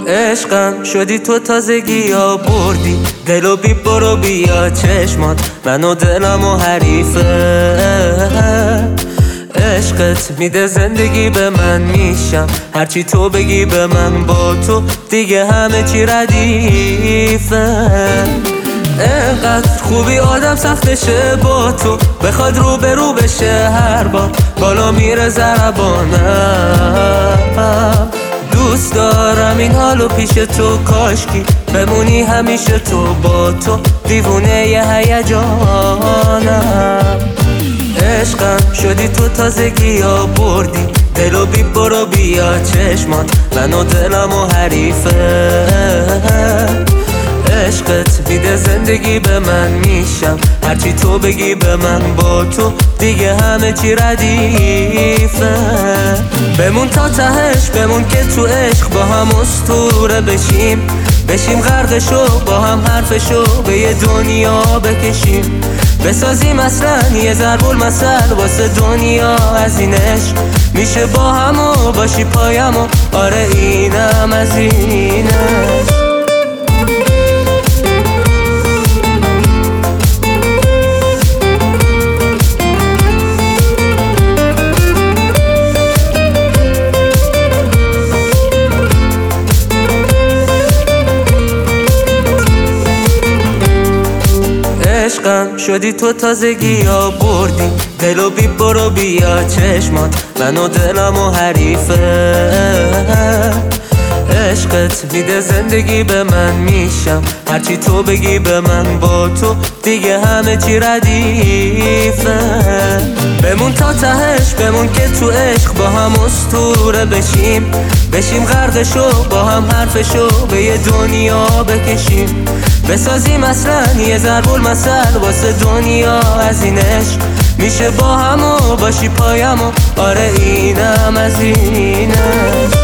عشقم شدی تو تازگی ها بردی دلو بی برو بیا چشمات منو دلمو حریفه عشقت میده زندگی به من میشم هرچی تو بگی به من با تو دیگه همه چی ردیفه انقدر خوبی آدم سختشه با تو بخواد رو به رو بشه هر بار بالا میره ضربانم دوست دارم این حالو پیش تو کاشکی بمونی همیشه تو با تو دیوونه ی هیجانم عشقم شدی تو تازگی ها بردی دلو بی برو بیا چشمات منو دلمو حریفه عشقت میده زندگی به من میشم هرچی تو بگی به من با تو دیگه همه چی ردیفه بمون تا تهش بمون که تو عشق با هم اسطوره بشیم غرقشو با هم حرفشو به یه دنیا بکشیم بسازیم اصلا یه ضرب المثل واسه دنیا از این عشق میشه با همو باشی پایمو آره اینم از این عشق عشقم شدی تو تازگی ها بردی دلو بی برو بیا چشمات منو دلمو حریفه عشقت میده زندگی به من میشم هرچی تو بگی به من با تو دیگه همه چی ردیفه بمون تا تهش بمون که تو عشق با هم اسطوره بشیم غرقشو با هم حرفشو به یه دنیا بکشیم بسازیم اصلا یه ضرب المثل واسه دنیا از این عشق میشه با همو باشی پایمو آره اینم از این عشق